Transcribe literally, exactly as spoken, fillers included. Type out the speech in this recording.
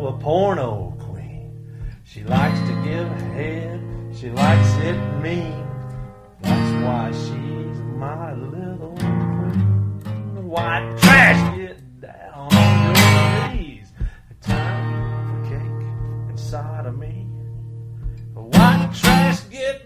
a porno queen. She likes to give head, she likes it mean. That's why she's my little queen. White trash, get down on your knees. Time for cake and sodomy. White trash, get